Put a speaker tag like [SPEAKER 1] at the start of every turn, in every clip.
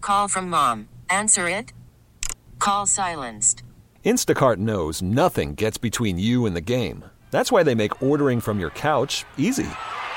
[SPEAKER 1] call from mom. Answer it. Call silenced.
[SPEAKER 2] Instacart knows nothing gets between you and the game. That's why they make ordering from your couch easy.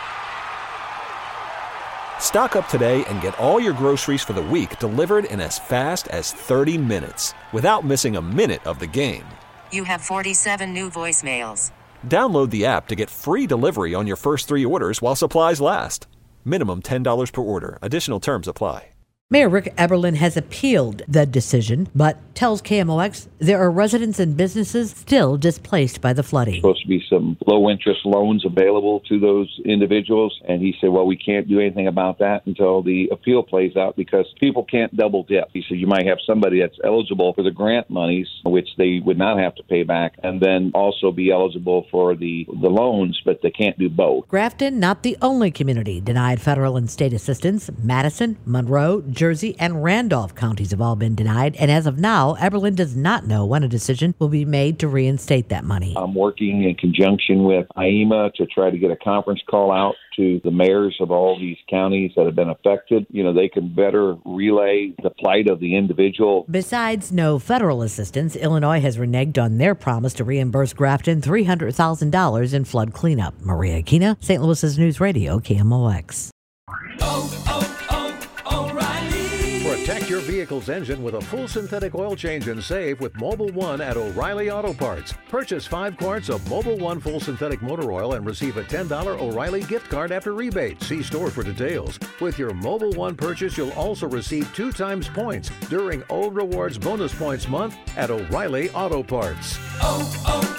[SPEAKER 2] Stock up today and get all your groceries for the week delivered in as fast as 30 minutes without missing a minute of the game.
[SPEAKER 1] You have 47 new voicemails.
[SPEAKER 2] Download the app to get free delivery on your first 3 orders while supplies last. Minimum $10 per order. Additional terms apply.
[SPEAKER 3] Mayor Rick Eberlin has appealed the decision, but tells KMOX there are residents and businesses still displaced by the flooding.
[SPEAKER 4] There's supposed to be some low-interest loans available to those individuals, and he said, well, we can't do anything about that until the appeal plays out because people can't double dip. He said you might have somebody that's eligible for the grant monies, which they would not have to pay back, and then also be eligible for the loans, but they can't do both.
[SPEAKER 3] Grafton, not the only community denied federal and state assistance. Madison, Monroe, Jersey, and Randolph counties have all been denied, and as of now, Eberlin does not know when a decision will be made to reinstate that money.
[SPEAKER 4] I'm working in conjunction with IEMA to try to get a conference call out to the mayors of all these counties that have been affected. You know, they can better relay the plight of the individual.
[SPEAKER 3] Besides no federal assistance, Illinois has reneged on their promise to reimburse Grafton $300,000 in flood cleanup. Maria Aquina, St. Louis's News Radio, KMOX.
[SPEAKER 5] Protect your vehicle's engine with a full synthetic oil change and save with Mobil 1 at O'Reilly Auto Parts. Purchase 5 quarts of Mobil 1 full synthetic motor oil and receive a $10 O'Reilly gift card after rebate. See store for details. With your Mobil 1 purchase, you'll also receive 2 times points during O Rewards Bonus Points Month at O'Reilly Auto Parts.